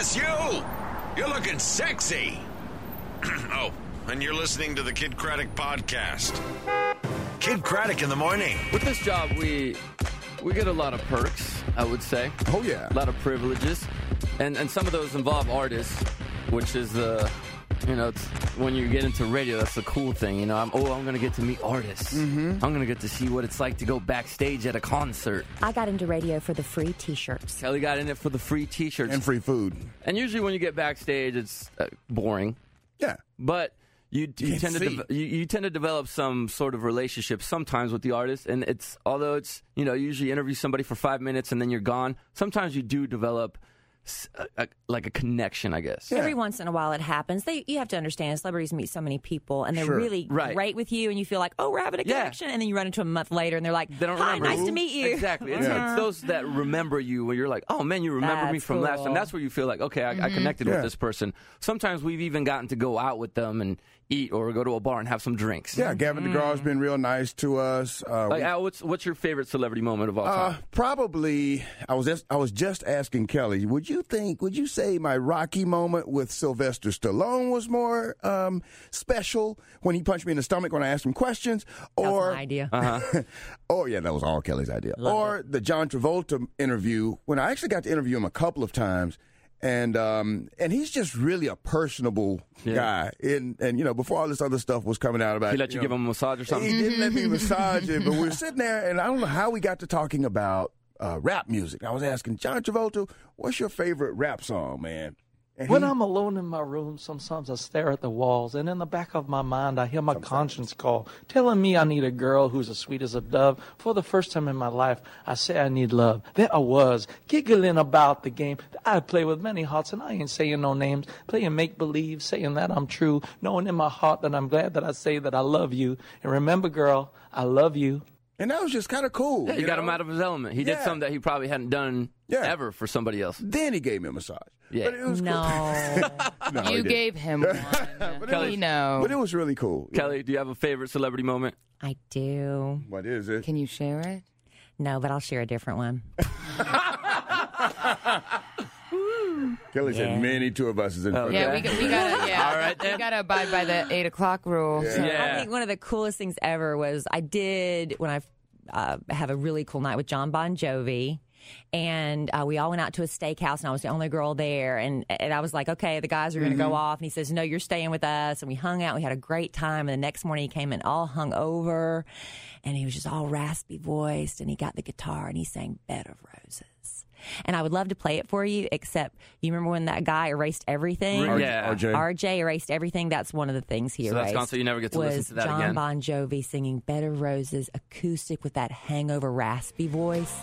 Yes, you! You're looking sexy. Oh, and you're listening to the Kid Craddock Podcast. Kid Craddock in the morning. With this job, we get a lot of perks, I would say. Oh, yeah. A lot of privileges. And some of those involve artists, which is it's, when you get into radio, that's the cool thing. I'm going to get to meet artists. Mm-hmm. I'm going to get to see what it's like to go backstage at a concert. I got into radio for the free T-shirts. Kelly got in it for the free T-shirts. And free food. And usually when you get backstage, it's boring. Yeah. But you tend to develop some sort of relationship sometimes with the artist. And although you usually interview somebody for 5 minutes and then you're gone, sometimes you do develop like a connection, I guess. Yeah. Every once in a while it happens. You have to understand, celebrities meet so many people, and they're really great with you, and you feel like, oh, we're having a connection, and then you run into them a month later, and they're like, they don't hi, remember. nice to meet you. Exactly. It's those that remember you when you're like, oh, man, you remember me from last time. That's where you feel like, okay, I connected with this person. Sometimes we've even gotten to go out with them and eat or go to a bar and have some drinks. Yeah, Gavin DeGraw's been real nice to us. Al, what's your favorite celebrity moment of all time? Probably, I was just asking Kelly, would you say my Rocky moment with Sylvester Stallone was more special when he punched me in the stomach when I asked him questions? That was my idea. Oh, yeah, that was all Kelly's idea. The John Travolta interview, when I actually got to interview him a couple of times. And he's just really a personable guy. And before all this other stuff was coming out about he let you give him a massage or something? He didn't let me massage him, but we were sitting there, and I don't know how we got to talking about rap music. I was asking, John Travolta, what's your favorite rap song, man? When I'm alone in my room, sometimes I stare at the walls, and in the back of my mind, I hear my conscience call, telling me I need a girl who's as sweet as a dove. For the first time in my life, I say I need love. There I was, giggling about the game. I play with many hearts, and I ain't saying no names, playing make-believe, saying that I'm true, knowing in my heart that I'm glad that I say that I love you. And remember, girl, I love you. And that was just kind of cool. Yeah, you got him out of his element. He did something that he probably hadn't done ever for somebody else. Then he gave me a massage. Yeah. But it was cool. No, you gave him one. Kelly, but it was really cool. Kelly, do you have a favorite celebrity moment? I do. What is it? Can you share it? No, but I'll share a different one. Kelly said many tour buses in front. Yeah, we gotta. All right, then. We gotta abide by the 8 o'clock rule. Yeah. So. I think one of the coolest things ever was I did when I have a really cool night with John Bon Jovi. And we all went out to a steakhouse, and I was the only girl there. And I was like, okay, the guys are going to go off. And he says, no, you're staying with us. And we hung out. We had a great time. And the next morning he came in all hung over. And he was just all raspy voiced. And he got the guitar, and he sang Bed of Roses. And I would love to play it for you, except you remember when that guy erased everything? Yeah. RJ erased everything. That's one of the things he erased. So that's gone, so you never get to listen to that John again. Bon Jovi singing Bed of Roses acoustic with that hangover raspy voice.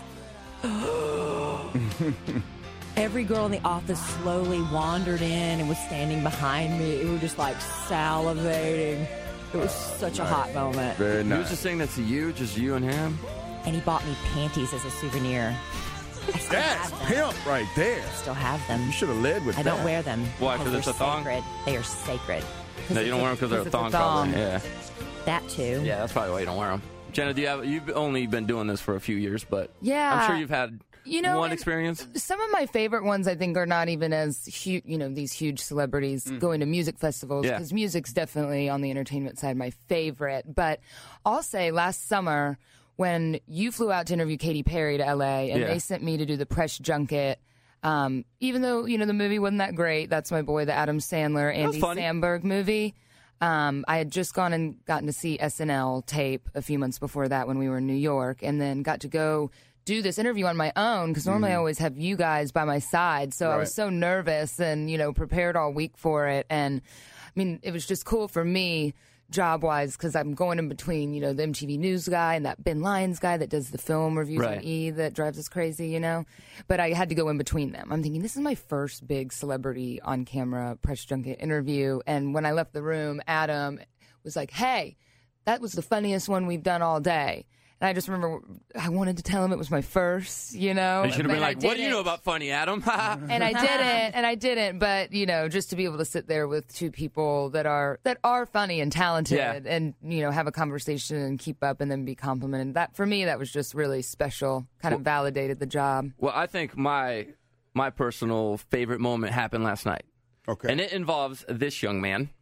Every girl in the office slowly wandered in and was standing behind me. We were just like salivating. It was such a hot moment. Very nice. He was just saying that to you, just you and him? And he bought me panties as a souvenir. I still That's have them. pimp right there. I still have them. You should have led with I that. don't wear them. Why, 'cause it's they're a thong? Sacred. They are sacred. No, you don't wear them because they're a it's a thong, thong. probably. Yeah. That too. Yeah, that's probably why you don't wear them. Jenna, you've only been doing this for a few years, but Yeah. I'm sure you've had one and experience. Some of my favorite ones, I think, are not even as huge, these huge celebrities going to music festivals, Yeah. because music's definitely on the entertainment side my favorite. But I'll say last summer when you flew out to interview Katy Perry to LA and Yeah. they sent me to do the press junket, even though, the movie wasn't that great, that's my boy, the Adam Sandler, Andy funny. Samberg movie. I had just gone and gotten to see SNL tape a few months before that when we were in New York, and then got to go do this interview on my own, because normally I always have you guys by my side. So I was so nervous and, prepared all week for it. And I mean, it was just cool for me job-wise, because I'm going in between, the MTV News guy and that Ben Lyons guy that does the film reviews on E! That drives us crazy, But I had to go in between them. I'm thinking, this is my first big celebrity on-camera press junket interview. And when I left the room, Adam was like, hey, that was the funniest one we've done all day. And I just remember I wanted to tell him it was my first, You should have been but like, what do you know about funny, Adam? And I didn't. But, just to be able to sit there with two people that are funny and talented and, have a conversation and keep up and then be complimented. That, for me, that was just really special, kind of validated the job. Well, I think my my personal favorite moment happened last night. Okay. And it involves this young man.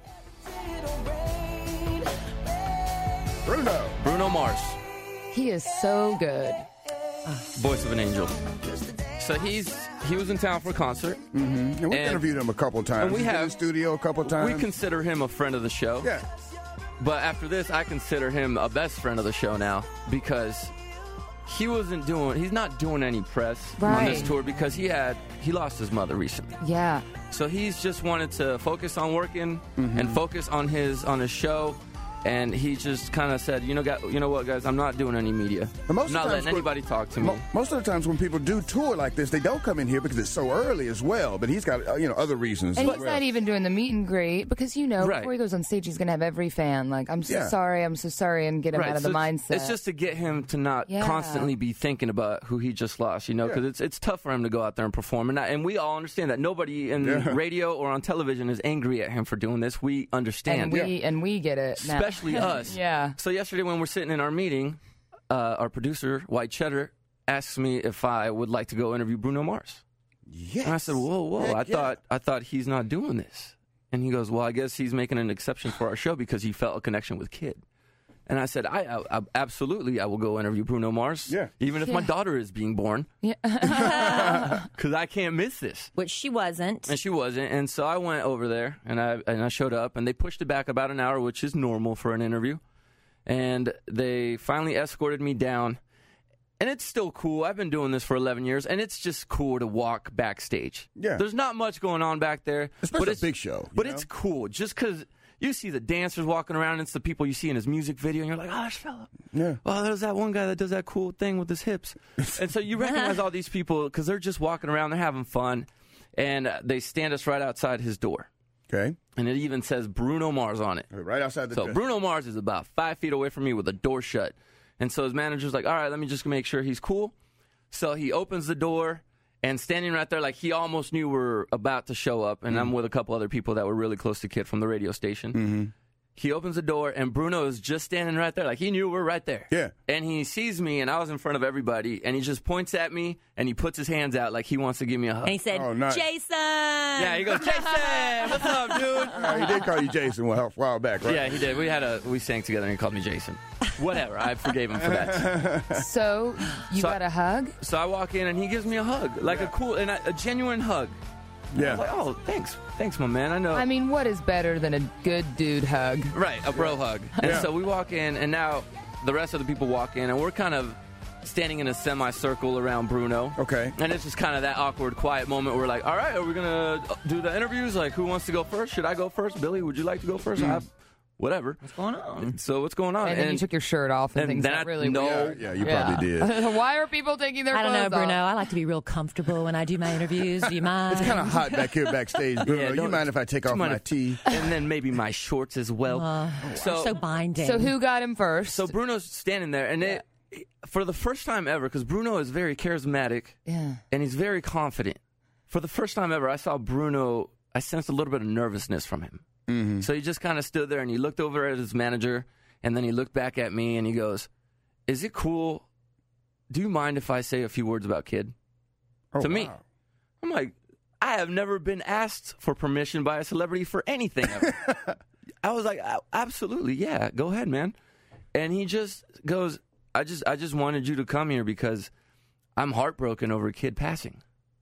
Bruno Mars. He is so good. Voice of an angel. So he was in town for a concert. Mm-hmm. And we interviewed him a couple of times. And we have in the studio a couple of times. We consider him a friend of the show. Yeah. But after this, I consider him a best friend of the show now because he's not doing any press on this tour because he lost his mother recently. Yeah. So he's just wanted to focus on working and focus on his show. And he just kind of said, you know what, guys, I'm not doing any media. I'm not letting anybody talk to me. Most of the times when people do tour like this, they don't come in here because it's so early as well. But he's got, other reasons. And he's not even doing the meet and greet because, before he goes on stage, he's going to have every fan like, I'm so sorry, and get him out of the mindset. It's just to get him to not constantly be thinking about who he just lost, because it's tough for him to go out there and perform. And we all understand that nobody in radio or on television is angry at him for doing this. We understand. And we get it now. Especially us. Yeah. So yesterday when we're sitting in our meeting, our producer, White Cheddar, asked me if I would like to go interview Bruno Mars. Yes. And I said, whoa, I thought he's not doing this. And he goes, well, I guess he's making an exception for our show because he felt a connection with Kid. And I said, I absolutely, I will go interview Bruno Mars, even if my daughter is being born. Yeah. Because I can't miss this. Which she wasn't. And she wasn't. And so I went over there, and I showed up, and they pushed it back about an hour, which is normal for an interview. And they finally escorted me down. And it's still cool. I've been doing this for 11 years, and it's just cool to walk backstage. Yeah. There's not much going on back there. Especially a big show. But it's cool, just because you see the dancers walking around, and it's the people you see in his music video, and you're like, oh, this fella. Yeah. Oh, there's that one guy that does that cool thing with his hips. And so you recognize all these people because they're just walking around, they're having fun, and they stand us right outside his door. Okay. And it even says Bruno Mars on it. Right outside the door. So Bruno Mars is about 5 feet away from me with the door shut. And so his manager's like, all right, let me just make sure he's cool. So he opens the door, and standing right there, like he almost knew we're about to show up, and I'm with a couple other people that were really close to Kid from the radio station. Mm-hmm. He opens the door, and Bruno is just standing right there. Like, he knew we're right there. Yeah. And he sees me, and I was in front of everybody, and he just points at me, and he puts his hands out like he wants to give me a hug. And he said, nice. Jason! Yeah, he goes, Jason! What's up, dude? He did call you Jason a while back, right? Yeah, he did. We sang together, and he called me Jason. Whatever. I forgave him for that. So, you got a hug? So I walk in, and he gives me a hug. Like a genuine hug. Yeah. I was like, oh, thanks. Thanks, my man. I know. I mean, what is better than a good dude hug? Right, a bro hug. And so we walk in, and now the rest of the people walk in, and we're kind of standing in a semicircle around Bruno. Okay. And it's just kind of that awkward, quiet moment where we're like, all right, are we going to do the interviews? Like, who wants to go first? Should I go first? Billy, would you like to go first? Whatever. What's going on? So what's going on? And then you took your shirt off and things got really weird. Yeah, you probably did. Why are people taking their clothes off? I don't know, Bruno. I like to be real comfortable when I do my interviews. Do you mind? It's kind of hot back here backstage, Bruno. You mind if I take off my tee? And then maybe my shorts as well. So binding. So who got him first? So Bruno's standing there, and for the first time ever, because Bruno is very charismatic and he's very confident. For the first time ever, I saw Bruno, I sensed a little bit of nervousness from him. Mm-hmm. So he just kind of stood there, and he looked over at his manager, and then he looked back at me, and he goes, is it cool? Do you mind if I say a few words about Kid? To me. I'm like, I have never been asked for permission by a celebrity for anything ever. I was like, absolutely, yeah, go ahead, man. And he just goes, I just wanted you to come here because I'm heartbroken over Kid passing.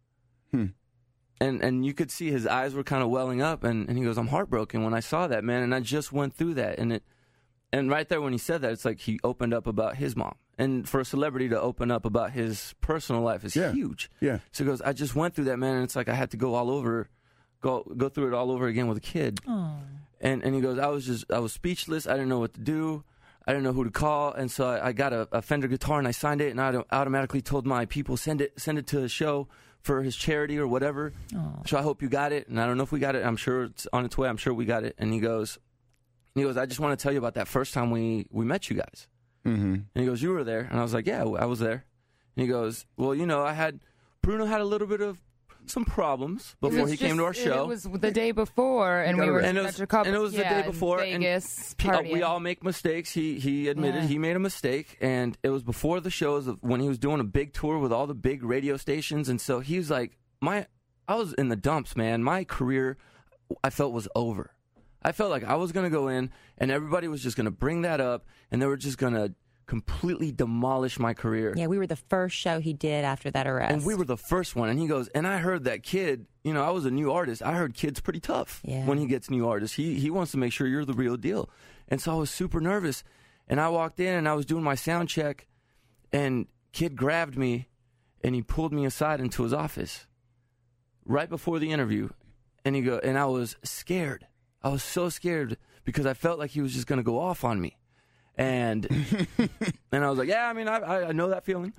And you could see his eyes were kind of welling up, and he goes, I'm heartbroken when I saw that, man, and I just went through that. And right there when he said that, it's like he opened up about his mom. And for a celebrity to open up about his personal life is huge. Yeah. So he goes, I just went through that, man, and it's like I had to go through it all over again with a Kid. Aww. And he goes, I was speechless. I didn't know what to do. I didn't know who to call, and so I got a Fender guitar, and I signed it, and I automatically told my people, send it to a show for his charity or whatever. Aww. So I hope you got it, and I don't know if we got it. I'm sure it's on its way. I'm sure we got it. And he goes, I just want to tell you about that first time we met you guys. Mm-hmm. And he goes, you were there? And I was like, yeah, I was there. And he goes, well, Bruno had a little bit of some problems before he came to our show. It was the day before, and we were and it was the day before. Vegas, and we all make mistakes. He admitted he made a mistake, and it was before the shows when he was doing a big tour with all the big radio stations, and so he was like, I was in the dumps, man. My career, I felt, was over. I felt like I was going to go in, and everybody was just going to bring that up, and they were just going to completely demolish my career. Yeah, we were the first show he did after that arrest. And we were the first one. And he goes, and I heard that Kid, I was a new artist. I heard Kid's pretty tough when he gets new artists. He wants to make sure you're the real deal. And so I was super nervous. And I walked in, and I was doing my sound check, and Kid grabbed me, and he pulled me aside into his office right before the interview. And I was scared. I was so scared because I felt like he was just going to go off on me. And I was like, yeah, I mean, I know that feeling.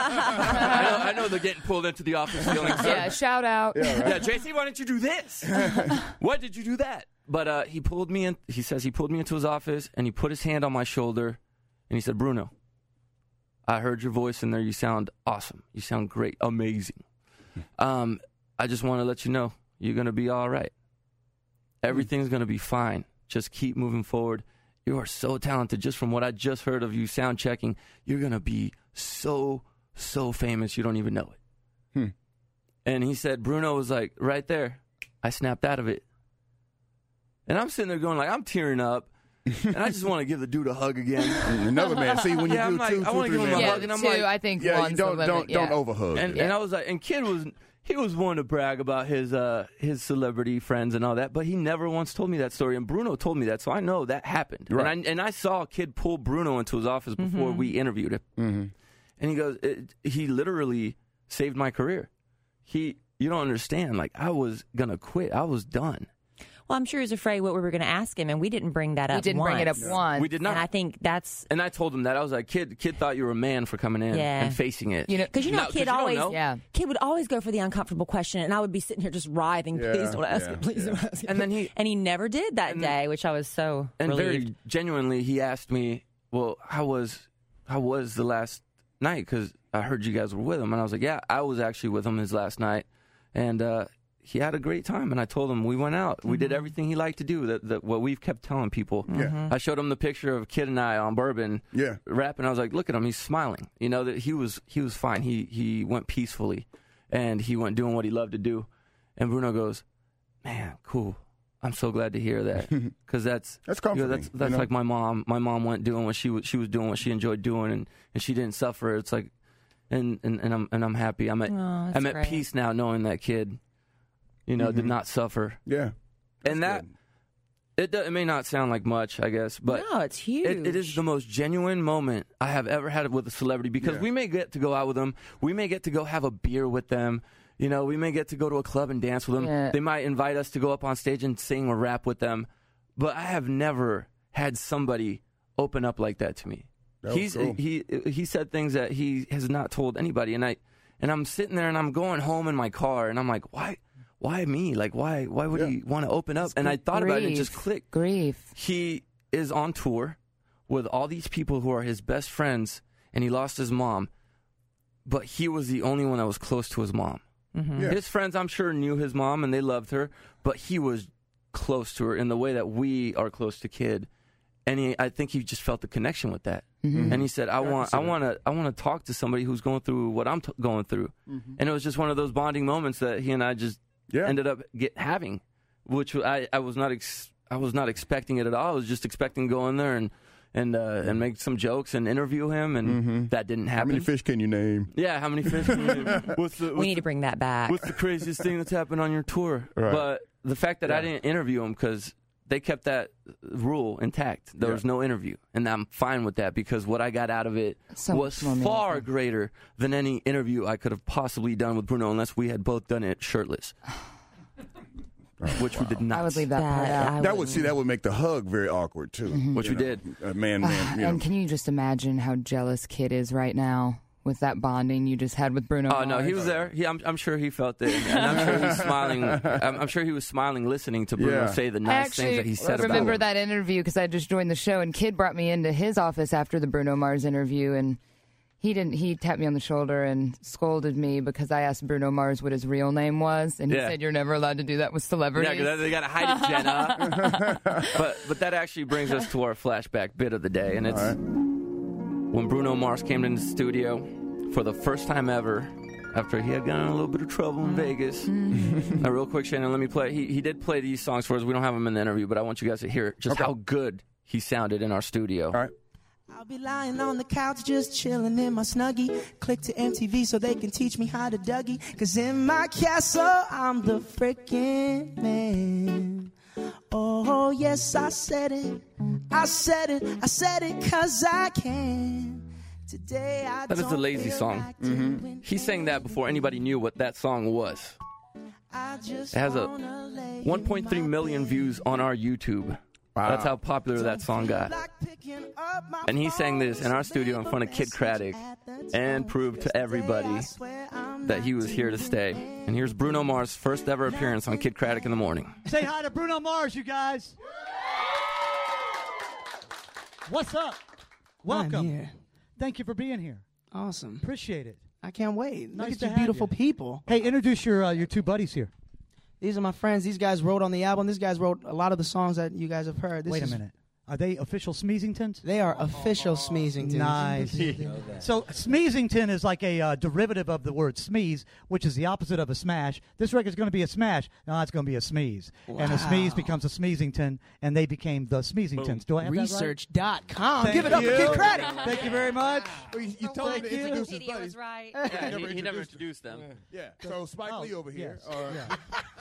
I know the getting pulled into the office feeling. So. Yeah, shout out. Yeah, JC, why didn't you do this? Why did you do that? But he pulled me in. He says he pulled me into his office, and he put his hand on my shoulder, and he said, Bruno, I heard your voice in there. You sound awesome. You sound great. Amazing. I just want to let you know you're going to be all right. Everything's going to be fine. Just keep moving forward. You are so talented. Just from what I just heard of you sound checking, you're going to be so famous you don't even know it. And he said, Bruno was like, right there. I snapped out of it. And I'm sitting there going like, I'm tearing up. And I just want to give the dude a hug again. Another man. See, when you do like, two, I want to give him a hug. And I'm like, I think you don't overhug. And I was like, and Kid was one to brag about his celebrity friends and all that, but he never once told me that story. And Bruno told me that, so I know that happened. Right. And I saw a Kid pull Bruno into his office before we interviewed him. Mm-hmm. And he goes, he literally saved my career. You don't understand. Like, I was gonna quit. I was done. Well, I'm sure he was afraid what we were going to ask him, and we didn't bring that up. We didn't bring it up once. We did not. And I think that's. And I told him that. I was like, Kid thought you were a man for coming in and facing it. Because Kid would always go for the uncomfortable question, and I would be sitting here just writhing. Please don't ask it. Please don't ask it. And then he never did that day, which I was so relieved. Very genuinely, he asked me, "Well, how was the last night?" Because I heard you guys were with him, and I was like, "Yeah, I was actually with him his last night," and. He had a great time, and I told him we went out. We did everything he liked to do, that what we've kept telling people. I showed him the picture of Kid and I on Bourbon rapping. I was like, look at him. He's smiling. That he was fine. He went peacefully, and he went doing what he loved to do. And Bruno goes, man, cool. I'm so glad to hear that, because that's comforting. That's like my mom. My mom went doing what she was doing, what she enjoyed doing, and she didn't suffer. It's like, and I'm happy. I'm at peace now, knowing that Kid. Did not suffer. Yeah. And that, it may not sound like much, I guess, but no, it's huge. It is the most genuine moment I have ever had with a celebrity, because we may get to go out with them. We may get to go have a beer with them. We may get to go to a club and dance with them. Yeah. They might invite us to go up on stage and sing or rap with them. But I have never had somebody open up like that to me. Cool. He said things that he has not told anybody. And I'm sitting there and I'm going home in my car and I'm like, why me? Like, why would he want to open up? And I thought about it and it just clicked. Grief. He is on tour with all these people who are his best friends, and he lost his mom, but he was the only one that was close to his mom. Mm-hmm. Yeah. His friends, I'm sure, knew his mom, and they loved her, but he was close to her in the way that we are close to Kid. And I think he just felt the connection with that. Mm-hmm. And he said, I want to talk to somebody who's going through what I'm going through. Mm-hmm. And it was just one of those bonding moments that he and I just ended up having, which I was not expecting it at all. I was just expecting to go in there and make some jokes and interview him, and that didn't happen. How many fish can you name? Yeah, how many fish can you name? We need to bring that back. What's the craziest thing that's happened on your tour? Right. But the fact that I didn't interview him, because they kept that rule intact. There was no interview, and I'm fine with that, because what I got out of it was far greater than any interview I could have possibly done with Bruno, unless we had both done it shirtless. Which we did not. I would leave that part out. That would make the hug very awkward too. Mm-hmm. Which we did. Man. And can you just imagine how jealous Kid is right now with that bonding you just had with Bruno? Oh no, he was there. I'm sure he felt it, and I'm sure he's smiling. I'm sure he was smiling, listening to Bruno say the nice things that he said about him. I remember that interview because I just joined the show, and Kid brought me into his office after the Bruno Mars interview, and he tapped me on the shoulder and scolded me because I asked Bruno Mars what his real name was, and he said, "You're never allowed to do that with celebrities." Yeah, because they got to hide it, Jenna. but that actually brings us to our flashback bit of the day, and it's when Bruno Mars came into the studio for the first time ever. after he had gotten in a little bit of trouble in Vegas. Real quick, Shannon, let me play. He did play these songs for us. We don't have them in the interview, but I want you guys to hear just how good he sounded in our studio. All right. I'll be lying on the couch just chilling in my Snuggie. Click to MTV so they can teach me how to Dougie. 'Cause in my castle, I'm the freaking man. Oh, yes, I said it. I said it 'cause I can. Today I That is the Lazy song. He sang that before anybody knew what that song was. It has a 1.3 million views on our YouTube. Wow. That's how popular that song got. And he sang this in our studio in front of Kid Craddock and proved to everybody that he was here to stay. And here's Bruno Mars' first ever appearance on Kid Craddock in the Morning. Say hi to Bruno Mars, you guys. What's up? Welcome. I'm here. Thank you for being here. Awesome. Appreciate it. I can't wait. Nice Look to at you have beautiful you. people. Hey, introduce your two buddies here. These are my friends. These guys wrote on the album. These guys wrote a lot of the songs that you guys have heard. Wait a minute. Are they official Smeezingtons? They are official Smeezingtons. Nice. So Smeezington is like a derivative of the word smeeze, which is the opposite of a smash. This record's going to be a smash. No, it's going to be a smeeze. Wow. And a smeeze becomes a Smeezington, and they became the Smeezingtons. Do I have Research.com. that right? Give it up for Kid Craddock. Thank you very much. You told me to introduce his Video buddies. was right. Yeah, he never introduced them. Yeah. So Spike Lee over here. Yes.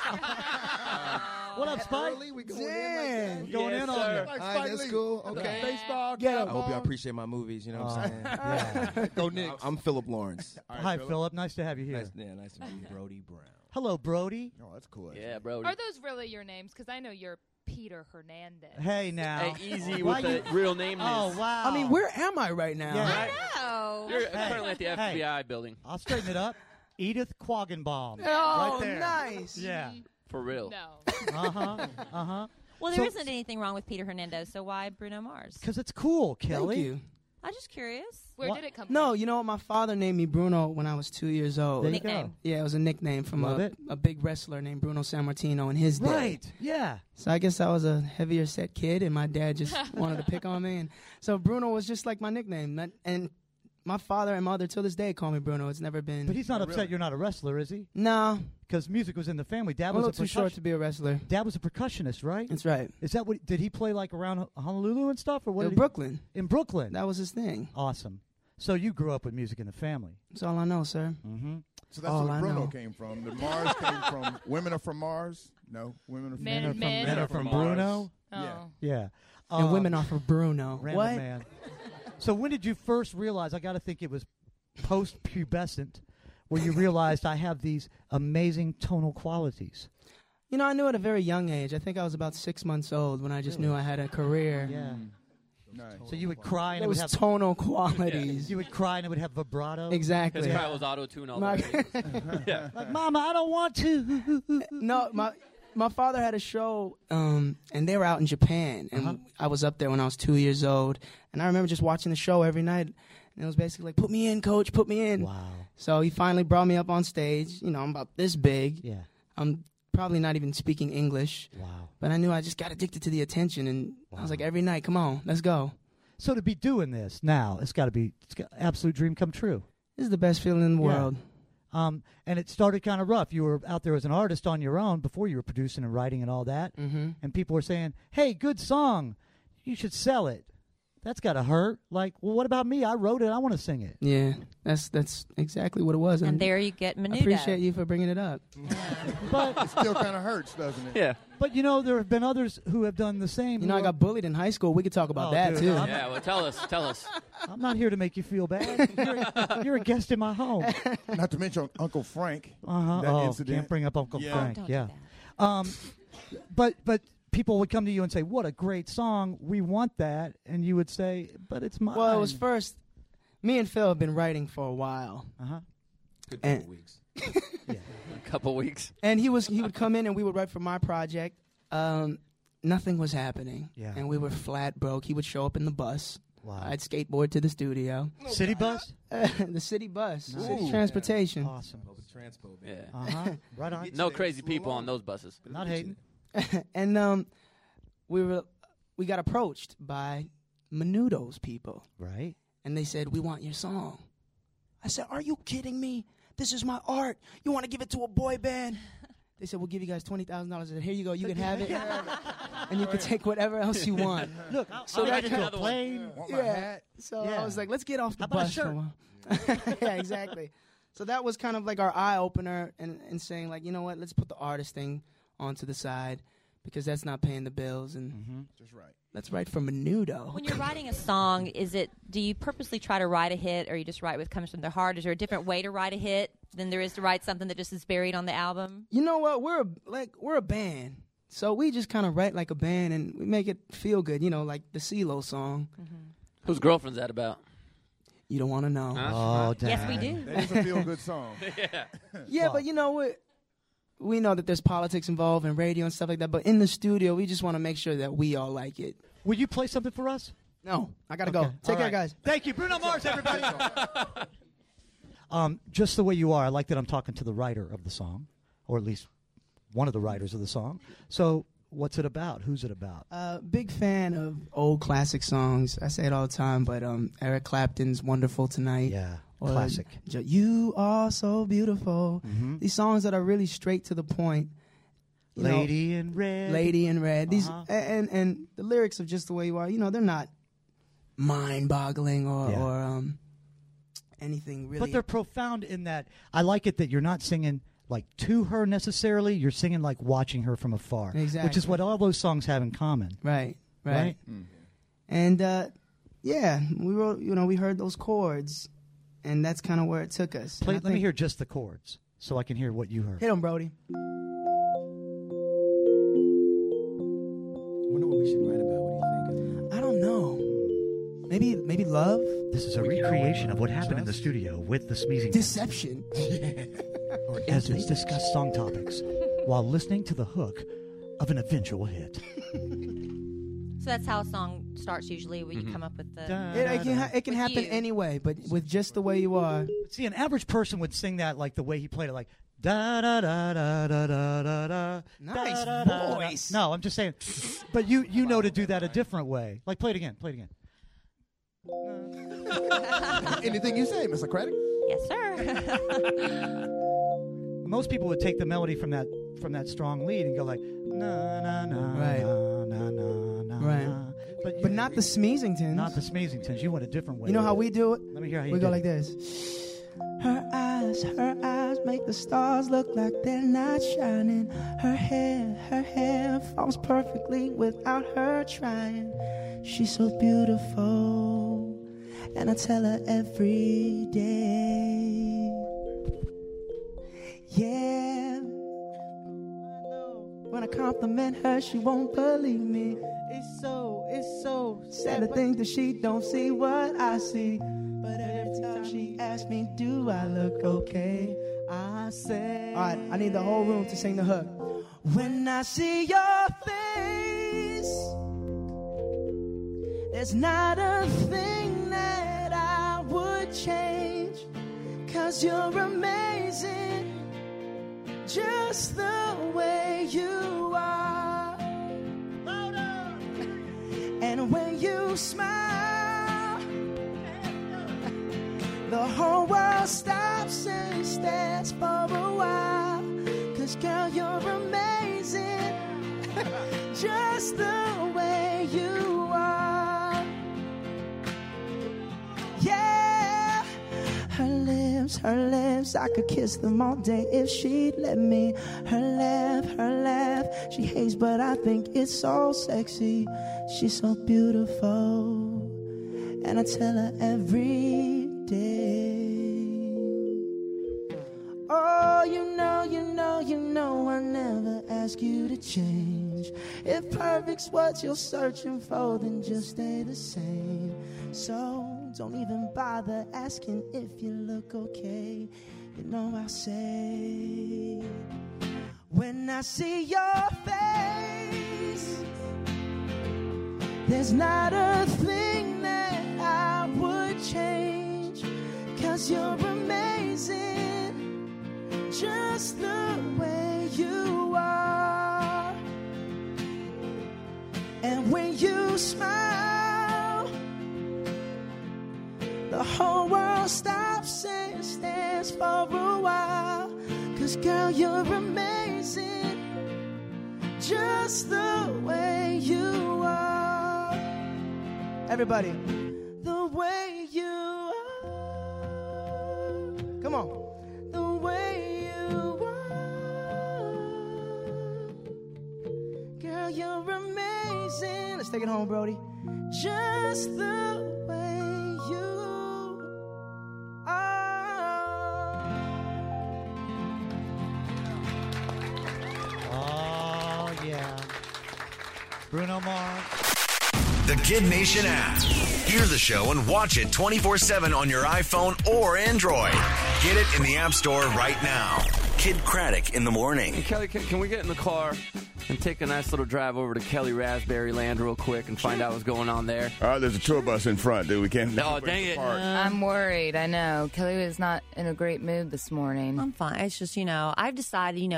What up, Spike? Early, we going in like that. Going in on you. Like All right, Spike that's Lee. cool. Okay. Baseball. I hope y'all appreciate my movies. You know what I'm saying? Yeah. Go Knicks. I'm Philip Lawrence. Hi, Philip. Nice to have you here. Nice to meet you. Brody Brown. Hello, Brody. Oh, that's cool. Yeah, bro. Are those really your names? Because I know you're Peter Hernandez. Hey, now. Hey, easy Why with the real name. Oh, wow. I mean, where am I right now? Yeah. I know. You're currently at the FBI building. I'll straighten it up. Edith Quaggenbaum. Oh, right there. nice. Yeah. For real. No. Uh-huh. Well, So- there isn't anything wrong with Peter Hernandez, so why Bruno Mars? Because it's cool, Kelly. Thank you. I'm just curious. Where What? did it come from? No, you know what? My father named me Bruno when I was 2 years old. There you Nickname. go. Yeah, it was a nickname from Love it. a big wrestler named Bruno Sammartino in his day. Right. Yeah. So I guess I was a heavier set kid, and my dad just wanted to pick on me. And so Bruno was just like my nickname. And my father and mother, till this day, call me Bruno. It's never been... But he's not upset you're not a wrestler, is he? No, Because music was in the family. Dad I'm a was little too short to be a wrestler. Dad was a percussionist, right? That's right. Is that what? Did he play like around Honolulu and stuff, or what? In Brooklyn. In Brooklyn. That was his thing. Awesome. So you grew up with music in the family. That's all I know, sir. Mm-hmm. So that's All where I Bruno know. came from. The Mars came from. Women are from Mars. No, women are from Men- men Men are from Bruno. Oh. Yeah. Yeah. And women are for Bruno. Random What? man. So when did you first realize? I got to think it was post-pubescent, where you realized I have these amazing tonal qualities. You know, I knew at a very young age. I think I was about 6 months old when I just knew I had a career. Yeah. Nice. So you would cry and It it would was have tonal qualities. you would cry and it would have vibrato. Exactly. His cry was auto-tune all My- day. Like, Mama, I don't want to. No, my father had a show, and they were out in Japan, and I was up there when I was 2 years old, and I remember just watching the show every night, and it was basically like, "Put me in, coach, put me in." Wow. So he finally brought me up on stage. You know, I'm about this big. Yeah. I'm probably not even speaking English, Wow. but I knew I just got addicted to the attention, and I was like, every night, come on, let's go. So to be doing this now, it's got absolute dream come true. This is the best feeling in the Yeah. world. And it started kind of rough. You were out there as an artist on your own before you were producing and writing and all that. Mm-hmm. And people were saying, "Hey, good song. You should sell it." That's got to hurt. Like, well, what about me? I wrote it. I want to sing it. Yeah, that's exactly what it was. And there you get I Menudo. appreciate you for bringing it up. But It still kind of hurts, doesn't it? Yeah. but you know, there have been others who have done the same. You know, I got bullied in high school. We could talk about Oh, that dude, too. I'm- Yeah, well, tell us. I'm not here to make you feel bad. You're a guest in my home. Not to mention Uncle Frank. Uh-huh. That Oh, incident. can't bring up Uncle Yeah. Frank. Don't yeah. do that. But people would come to you and say, "What a great song! We want that," and you would say, "But it's mine." Well, it was first. Me and Phil have been writing for a while, Good And- couple weeks. A couple weeks. and he would come in and we would write for my project. Nothing was happening, Yeah. and we were flat broke. He would show up in the bus. Wow. I'd skateboard to the studio. City bus. The city bus, Nice. city Ooh. transportation. Awesome. Public transport. Yeah. Right on. No crazy people on those buses. Not hating. And we got approached by Menudo's people, Right. and they said, "We want your song." I said, "Are you kidding me? this is my art. You want to give it to a boy band? They said, we'll give you guys $20,000. I said, here you go. You can have it. And you can take whatever else you want. Look, so I'll get a plane. Yeah. So I was like, let's get off the bus. For a while. Yeah, exactly. So that was kind of like our eye opener and saying, like, you know what? Let's put the artist thing onto the side because that's not paying the bills. And just right. Let's write for Menudo. When you're writing a song, do you purposely try to write a hit, or you just write what comes from the heart? Is there a different way to write a hit than there is to write something that just is buried on the album? You know what? We're a band, so we just kind of write like a band, and we make it feel good. You know, like the CeeLo song. Whose Girlfriend's that about? You don't want to know. Oh, damn. Yes, we do. That is a feel-good song. Yeah, but you know what? We know that there's politics involved in radio and stuff like that, but in the studio, we just want to make sure that we all like it. Will you play something for us? No, I got to go. Take care, guys. Thank you. Bruno Mars, everybody. Just the way you are. I like that I'm talking to the writer of the song, or at least one of the writers of the song. So what's it about? Who's it about? Big fan of old classic songs. I say it all the time, but Eric Clapton's Wonderful Tonight. Yeah, or classic. You Are So Beautiful. These songs that are really straight to the point. Lady in Red. Lady in Red. These and the lyrics of Just the Way You Are, they're not mind-boggling or anything really. But they're profound in that I like it that you're not singing like to her necessarily. You're singing like watching her from afar. Exactly. Which is what all those songs have in common. Right. And we wrote, we heard those chords, and that's kind of where it took us. Let me hear just the chords so I can hear what you heard. Hit them, Brody. I wonder what we should write about. What do you think? I don't know. Maybe love? This is a recreation of what happened in the studio with the Smeezing. Deception. As they discuss song topics while listening to the hook of an eventual hit. So that's how a song starts usually, when you come up with the... It can happen anyway, but with Just the Way You Are. See, an average person would sing that like the way he played it, like da da da da da da da da. Nice voice. No, I'm just saying. But you know to do that a different way. Like play it again. Anything you say, Mr. Craddock? Yes, sir. Most people would take the melody from that strong lead and go like na na na right. na na na na. Right. But not the Smeezingtons. Not the Smeezingtons. You went a different way. You know how we do it? Let me hear how you do it. We go like it. this. Her eyes make the stars look like they're not shining. Her hair falls perfectly without her trying. She's so beautiful, and I tell her every day. Yeah. When I compliment her, she won't believe me. It's so sad to think that she don't see what I see. But every time she asks me, do I look okay? I say... All right, I need the whole room to sing the hook. When I see your face, there's not a thing that I would change. 'Cause you're amazing, just the way you are. And when you smile, the whole world stops and stares for a while. 'Cause girl, you're amazing, just the way you are. Yeah. Her lips, I could kiss them all day if she'd let me. Her laugh, she hates, but I think it's so sexy. She's so beautiful, and I tell her every day. Oh, you know, I never ask you to change. If perfect's what you're searching for, then just stay the same. So don't even bother asking if you look okay. You know I say, when I see your face, there's not a thing that I would change. 'Cause you're amazing, just the way you are. And when you smile, the whole world stops circumstances for a while. 'Cause girl, you're amazing, just the way you are. Everybody, the way you are. Come on. The way you are. Girl, you're amazing. Let's take it home, Brody. Just the way you are. Oh, yeah. Bruno Mars. The Kid Nation app. Hear the show and watch it 24/7 on your iPhone or Android. Get it in the App Store right now. Kid Craddock in the morning. Hey, Kelly, can we get in the car and take a nice little drive over to Kelly Raspberry Land real quick and find out what's going on there? All right, there's a tour bus in front, dude. We can't. Oh, dang it. I'm worried. I know. Kelly was not in a great mood this morning. I'm fine. It's just, I've decided,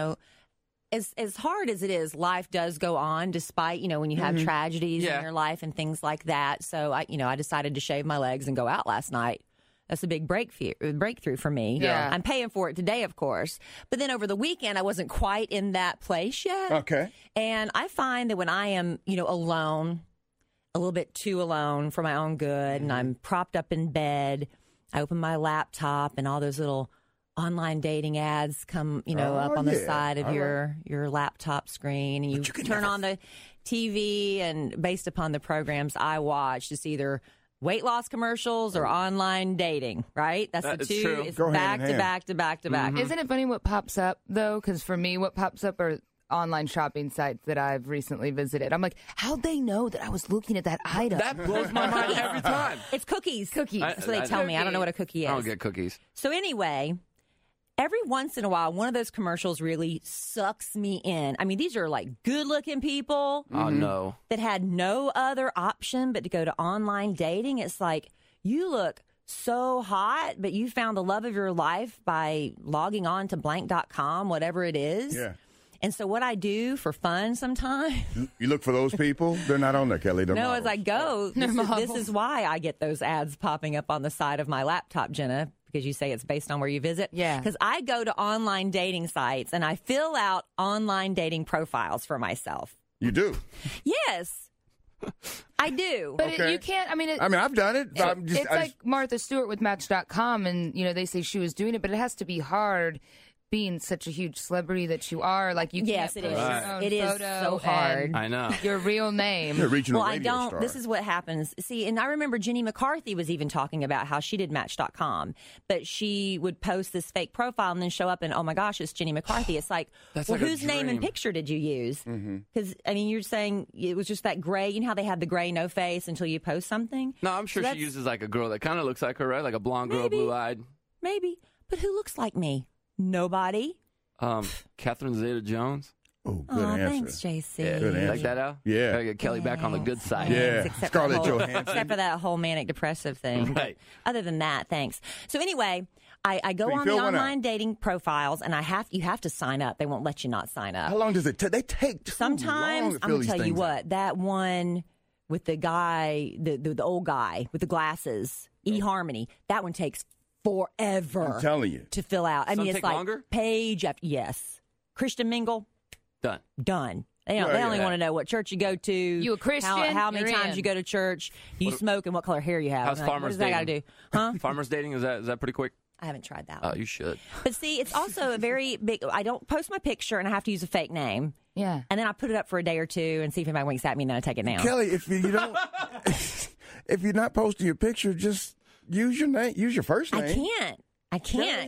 as hard as it is, life does go on despite, when you have tragedies in your life and things like that. So, I decided to shave my legs and go out last night. That's a big breakthrough for me. Yeah. I'm paying for it today, of course. But then over the weekend, I wasn't quite in that place yet. Okay. And I find that when I am, alone, a little bit too alone for my own good, and I'm propped up in bed, I open my laptop and all those little online dating ads come, up on the side of your laptop screen, and you turn on the TV, and based upon the programs I watch, it's either weight loss commercials or online dating, right? That's the two. True. It's Go back hand in to back to back to back. Isn't it funny what pops up, though? Because for me, what pops up are online shopping sites that I've recently visited. I'm like, how'd they know that I was looking at that item? That blows my mind every time. It's cookies. Cookies. That's what they tell me. I don't know what a cookie is. I don't get cookies. So anyway, every once in a while, one of those commercials really sucks me in. I mean, these are like good-looking people Oh, no. that had no other option but to go to online dating. It's like, you look so hot, but you found the love of your life by logging on to blank.com, whatever it is. Yeah. And so what I do for fun sometimes... You look for those people? They're not on there, Kelly. They're No, models. as I go, this is why I get those ads popping up on the side of my laptop, Jenna, because you say it's based on where you visit. Yeah. Because I go to online dating sites and I fill out online dating profiles for myself. You do? Yes, I do. But Okay. you can't, I've done it. It's like Martha Stewart with Match.com, and, they say she was doing it, but it has to be hard being such a huge celebrity that you are. Like, you Yes, can't it post is. your own It is photo so hard. and I know. your real name. You're a regional Well, I radio don't. star. This is what happens. See, and I remember Jenny McCarthy was even talking about how she did Match.com, but she would post this fake profile and then show up and, oh my gosh, it's Jenny McCarthy. It's like, That's well, like a whose name and dream. picture did you use? Because, you're saying it was just that gray. You know how they have the gray no face until you post something? No, I'm sure So she that's- uses like a girl that kind of looks like her, right? Like a blonde girl, Maybe. blue-eyed. Maybe. But who looks like me? Nobody. Catherine Zeta-Jones. Oh, good Oh, answer. thanks, JC. Good answer. Like that, Al? Yeah. Gotta get Kelly back on the good side. Yeah. Except for Scarlett the whole- Johansson. Except for that whole manic depressive thing. Right. Other than that, thanks. So anyway, I go So you on the fill one out. online dating profiles, and you have to sign up. They won't let you not sign up. How long does it take? They take too long Sometimes, to I'm fill going these to tell you things out. what, that one with the guy, the old guy with the glasses, eHarmony, that one takes forever I'm telling you. to fill out. I Some mean, it's take like longer? page after, yes. Christian Mingle, Done. done. They Well, only yeah. want to know what church you go to. You a Christian? How many You're times in. you go to church? Do you smoke and what color hair you have? How's I'm like, what farmers does that got to do? dating? Huh? Farmers dating, is that pretty quick? I haven't tried that Oh, one. you should. But see, it's also a very big. I don't post my picture and I have to use a fake name. Yeah. And then I put it up for a day or two and see if anybody winks at me, and then I take it down. Kelly, if you don't, if you're not posting your picture, just use your name. Use your first name. I can't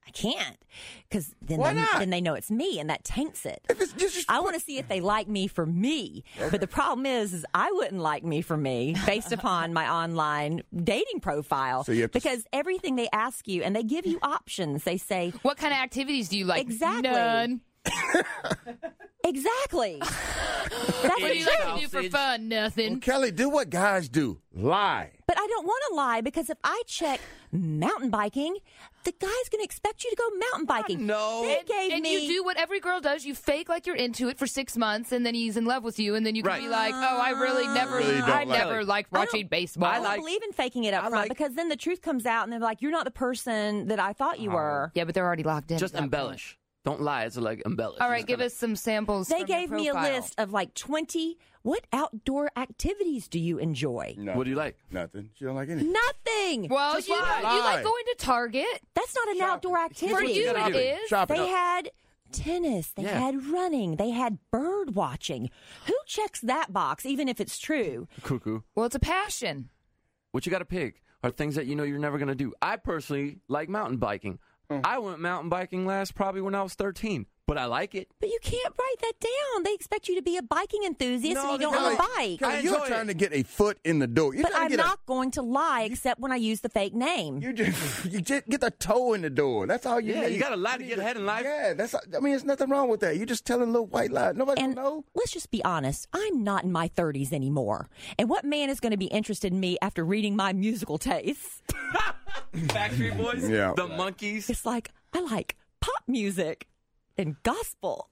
because then Why not? then they know it's me, and that taints it. If it's just I want to see if they like me for me, but the problem is I wouldn't like me for me based upon my online dating profile. So you have to- because everything they ask you, and they give you options. They say What kind of activities do you like? exactly. None. Exactly. What do you like to do for fun? Nothing. Well, Kelly, do what guys do. Lie. But I don't want to lie because if I check mountain biking, the guy's going to expect you to go mountain biking. No. And you do what every girl does. You fake like you're into it for 6 months, and then he's in love with you, and then you can be like, oh, I really never liked watching baseball. I don't believe in faking it up front because then the truth comes out, and they're like, you're not the person that I thought you were. Yeah, but they're already locked in. Just embellish. Don't lie. It's like embellish. All right, give us some samples. They gave me a list of like 20. What outdoor activities do you enjoy? No. What do you like? Nothing. She don't like anything. Nothing. Well, you like going to Target. That's not an outdoor activity. For you, it is. They had tennis. They had running. They had bird watching. Who checks that box, even if it's true? Cuckoo. Well, it's a passion. What you got to pick are things that you know you're never going to do. I personally like mountain biking. I went mountain biking last probably when I was 13, but I like it. But you can't write that down. They expect you to be a biking enthusiast and you don't have a bike. Kelly, you're trying to get a foot in the door. But I'm not going to lie except when I use the fake name. You just get the toe in the door. That's all you need. Yeah, you got to lie to get ahead in life. Yeah, there's nothing wrong with that. You're just telling little white lies. Nobody will know. Let's just be honest. I'm not in my 30s anymore. And what man is going to be interested in me after reading my musical tastes? Backstreet Boys? Yeah. The Monkees? It's like, I like pop music and gospel.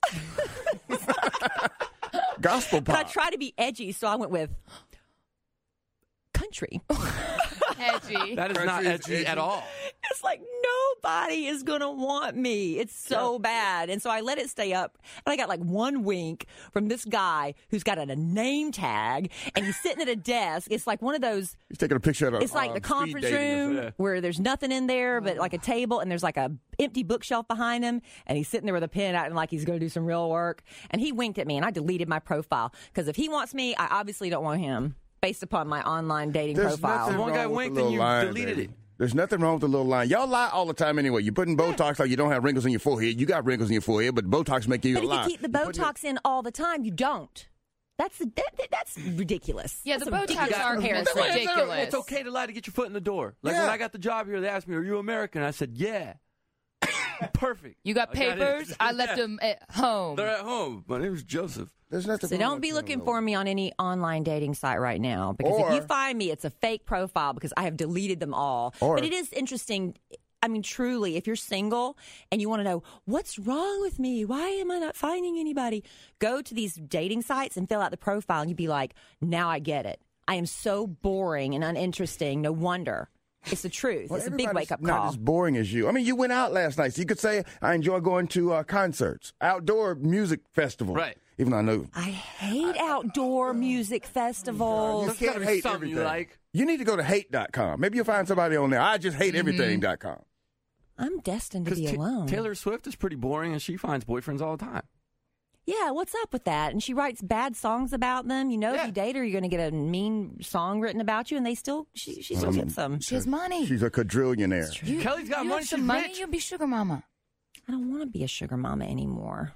Gospel pop. But I try to be edgy, so I went with country. Edgy. That is not edgy at all. It's like nobody is going to want me. It's so bad. And so I let it stay up. And I got like one wink from this guy who's got a name tag and he's sitting at a desk. It's like one of those. He's taking a picture of It's like the conference room where there's nothing in there but like a table and there's like a empty bookshelf behind him. And he's sitting there with a pen out and like he's going to do some real work. And he winked at me and I deleted my profile because if he wants me, I obviously don't want him. Based upon my online dating profile. One guy winked and you deleted it. There's nothing wrong with the little line. Y'all lie all the time anyway. You're putting Botox like you don't have wrinkles in your forehead. You got wrinkles in your forehead, but Botox make you lie. But if you keep the Botox in all the time, you don't. That's ridiculous. Yeah, that's the Botox are ridiculous. It's okay to lie to get your foot in the door. Like when I got the job here, they asked me, "Are you American?" I said, "Yeah." Perfect. You got papers? I left them at home. They're at home. My name is Joseph. There's nothing. So don't be looking for me on any online dating site right now because if you find me, it's a fake profile because I have deleted them all. But it is interesting. I mean, truly, if you're single and you want to know what's wrong with me, why am I not finding anybody? Go to these dating sites and fill out the profile, and you'd be like, now I get it. I am so boring and uninteresting. No wonder. It's the truth. It's a big wake-up call. Not as boring as you. I mean, you went out last night, so you could say, I enjoy going to concerts, outdoor music festivals. Right. Even though I know. I hate outdoor music festivals. You can't hate everything. You like. You need to go to hate.com. Maybe you'll find somebody on there. I just hate everything.com. I'm destined to be alone. Taylor Swift is pretty boring, and she finds boyfriends all the time. Yeah, what's up with that? And she writes bad songs about them. You know, if you date her, you're going to get a mean song written about you, and she still gets them. She has money. She's a quadrillionaire. Kelly's got money. Have some money, you'll be sugar mama. I don't want to be a sugar mama anymore.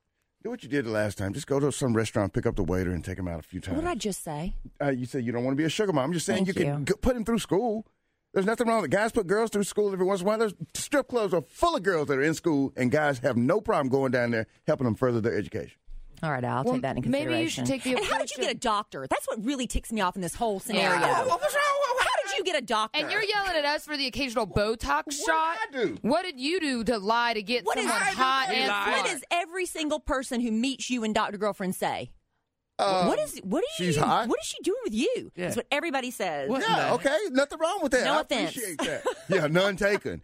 Do what you did the last time. Just go to some restaurant, pick up the waiter, and take him out a few times. What did I just say? You said you don't want to be a sugar mama. I'm just saying Thank you can put him through school. There's nothing wrong with it. Guys put girls through school every once in a while. There's strip clubs are full of girls that are in school, and guys have no problem going down there helping them further their education. All right, I'll take that into consideration. Maybe you should take the approach. And how did you get a doctor? That's what really ticks me off in this whole scenario. Yeah. What was wrong? How did you get a doctor? And you're yelling at us for the occasional Botox shot? What did I do? What did you do to lie to get someone hot and smart? What does every single person who meets you and Dr. Girlfriend say? What is she's hot? What is she doing with you? Yeah. That's what everybody says. Yeah, okay. Nothing wrong with that. No I offense. appreciate that. Yeah, none taken.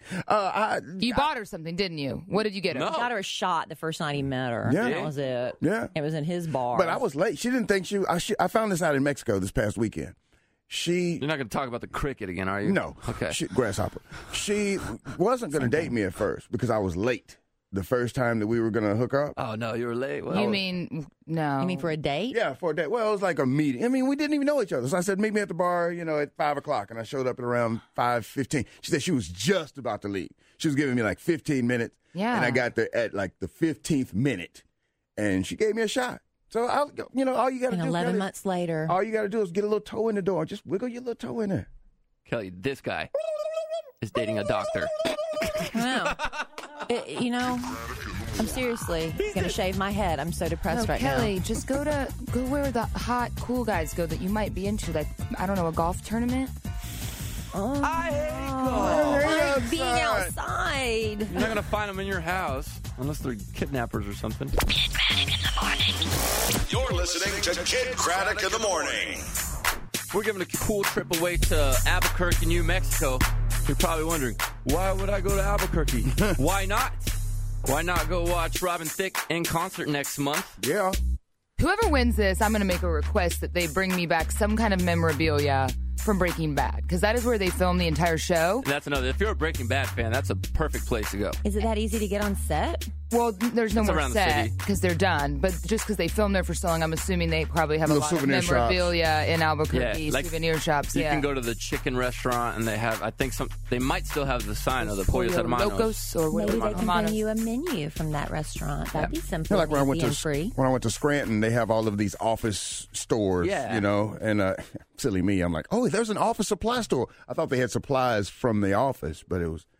You bought her something, didn't you? What did you get her? No. He got her a shot the first night he met her. Yeah. That was it. Yeah. It was in his bar. But I was late. She didn't think I found this out in Mexico this past weekend. You're not going to talk about the cricket again, are you? No. Okay. Grasshopper. She wasn't going to date me at first because I was late the first time that we were going to hook up. Oh, no, you were late. Well, You mean for a date? Yeah, for a date. Well, it was like a meeting. I mean, we didn't even know each other. So I said, meet me at the bar, at 5 o'clock. And I showed up at around 5:15. She said she was just about to leave. She was giving me like 15 minutes. Yeah. And I got there at like the 15th minute. And she gave me a shot. So, all you got to do. 11 months later. All you got to do is get a little toe in the door. Just wiggle your little toe in there. Kelly, this guy is dating a doctor. Wow. I'm seriously gonna shave my head. I'm so depressed right Kelly, now. just go where the hot, cool guys go that you might be into. Like, I don't know, a golf tournament? Oh, I hate I hate being outside. You're not going to find them in your house unless they're kidnappers or something. Kid Craddock in the morning. You're listening to Kid Craddock in the morning. We're giving a cool trip away to Albuquerque, New Mexico. You're probably wondering, why would I go to Albuquerque? Why not? Why not go watch Robin Thicke in concert next month? Yeah. Whoever wins this, I'm going to make a request that they bring me back some kind of memorabilia from Breaking Bad, because that is where they filmed the entire show. And that's another. If you're a Breaking Bad fan, that's a perfect place to go. Is it that easy to get on set? Well, there's no It's more around the set city. because they're done. But just because they filmed there for so long, I'm assuming they probably have a Little lot of souvenir shops. memorabilia in Albuquerque, like, souvenir shops. You yeah. can go to the chicken restaurant, and they have, I think, they might still have the sign of the Pollos Hermanos. Locos or Maybe whatever. they can bring you a menu from that restaurant. That'd be simple, Like when I went easy, to and free. when I went to Scranton, they have all of these office stores. Yeah. You know, and silly me, I'm like, oh, there's an office supply store. I thought they had supplies from the office, but it was.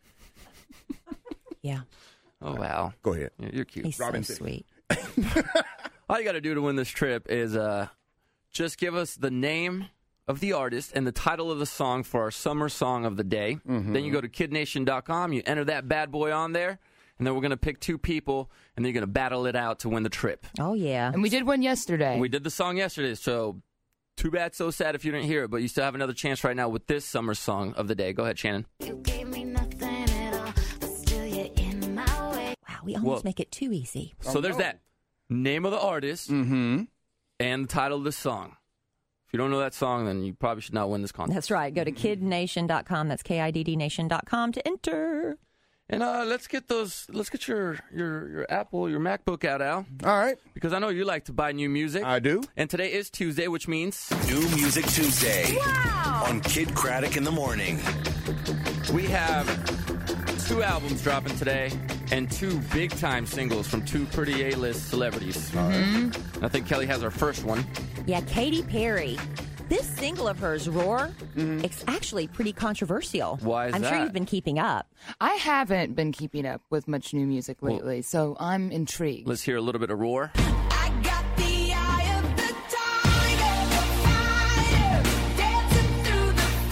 Yeah. Oh, wow. Go ahead. You're cute. He's Robin so Thicke. sweet. All you got to do to win this trip is just give us the name of the artist and the title of the song for our summer song of the day. Mm-hmm. Then you go to kidnation.com, you enter that bad boy on there, and then we're going to pick two people, and then you're going to battle it out to win the trip. Oh, yeah. And we did one yesterday. We did the song yesterday, so too bad, so sad if you didn't hear it, but you still have another chance right now with this summer song of the day. Go ahead, Shannon. You gave me nothing at all, but still you're in my way. Wow, we almost make it too easy. So there's that. Name of the artist and the title of the song. If you don't know that song, then you probably should not win this contest. That's right. Go to kiddnation.com. That's KIDDnation.com to enter. And let's get your Apple, your MacBook out, Al. All right. Because I know you like to buy new music. I do. And today is Tuesday, which means New Music Tuesday. Wow. On Kid Craddock in the morning. we have 2 albums dropping today and 2 big-time singles from 2 pretty A-list celebrities. Mm-hmm. I think Kelly has our first one. Yeah, Katy Perry. This single of hers, Roar, it's actually pretty controversial. Why is I'm that? sure you've been keeping up. I haven't been keeping up with much new music lately, so I'm intrigued. Let's hear a little bit of Roar. I got the eye of the tiger, the fire, dancing through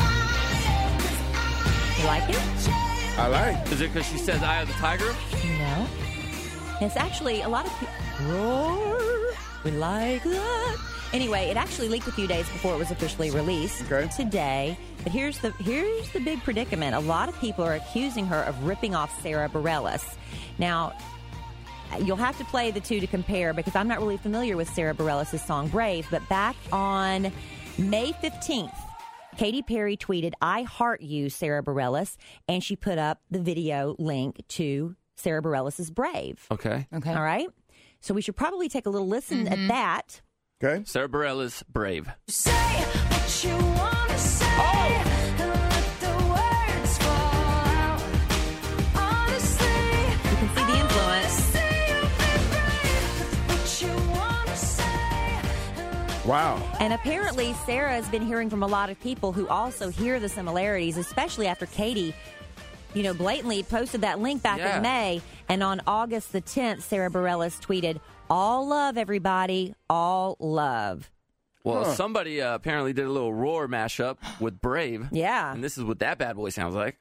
the fire. You like it? I like. Is it because she says Eye of the Tiger? No. It's actually a lot of people. Roar. We like that. Anyway, it actually leaked a few days before it was officially released today. But here's the big predicament. A lot of people are accusing her of ripping off Sarah Bareilles. Now, you'll have to play the two to compare because I'm not really familiar with Sarah Bareilles' song Brave. But back on May 15th, Katy Perry tweeted, "I heart you, Sarah Bareilles," and she put up the video link to Sarah Bareilles' Brave. Okay. All right? So we should probably take a little listen at that. Okay. Sarah Bareilles, Brave. Say what you want to say. And let the words fall out. Honestly, You can see the influence. what you want to say. Wow. And apparently, Sarah has been hearing from a lot of people who also hear the similarities, especially after Katy, blatantly posted that link back in May. And on August the 10th, Sarah Bareilles tweeted, "All love, everybody. All love." Well, somebody apparently did a little Roar mashup with Brave. Yeah. And this is what that bad boy sounds like.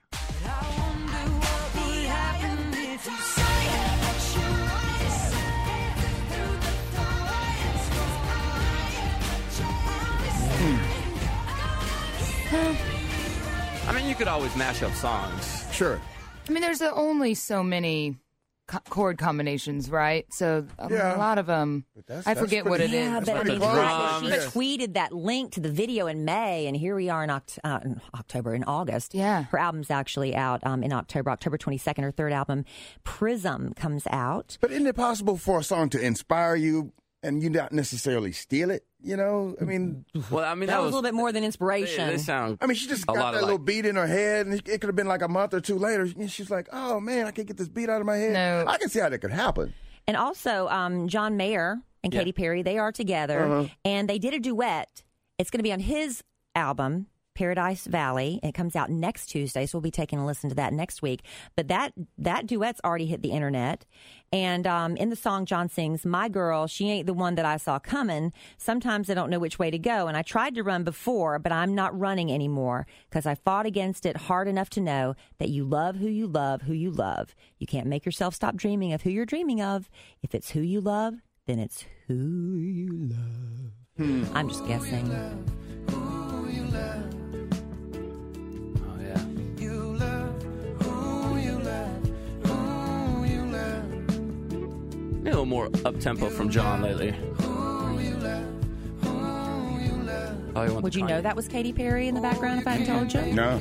I mean, you could always mash up songs. Sure. I mean, there's only so many chord combinations, right? So a lot of them, I forget what it is. Yeah, but I mean, she tweeted that link to the video in May, and here we are in August. Yeah. Her album's actually out in October 22nd. Her third album, Prism, comes out. But isn't it possible for a song to inspire you and you not necessarily steal it? I mean, well, I mean that was a little bit more than inspiration. They sound. I mean, she just got that little beat in her head, and it could have been like a month or two later. And she's like, "Oh man, I can't get this beat out of my head." No. I can see how that could happen. And also, John Mayer and Katy Perry, they are together, and they did a duet. It's going to be on his album, Paradise Valley. It comes out next Tuesday, so we'll be taking a listen to that next week. But that duet's already hit the internet. And in the song, John sings, "My girl, she ain't the one that I saw coming. Sometimes I don't know which way to go. And I tried to run before, but I'm not running anymore because I fought against it hard enough to know that you love who you love, who you love. You can't make yourself stop dreaming of who you're dreaming of. If it's who you love, then it's who you love." I'm just guessing. A little more up-tempo from John lately. Would you know that was Katy Perry in the background if I hadn't told you? No.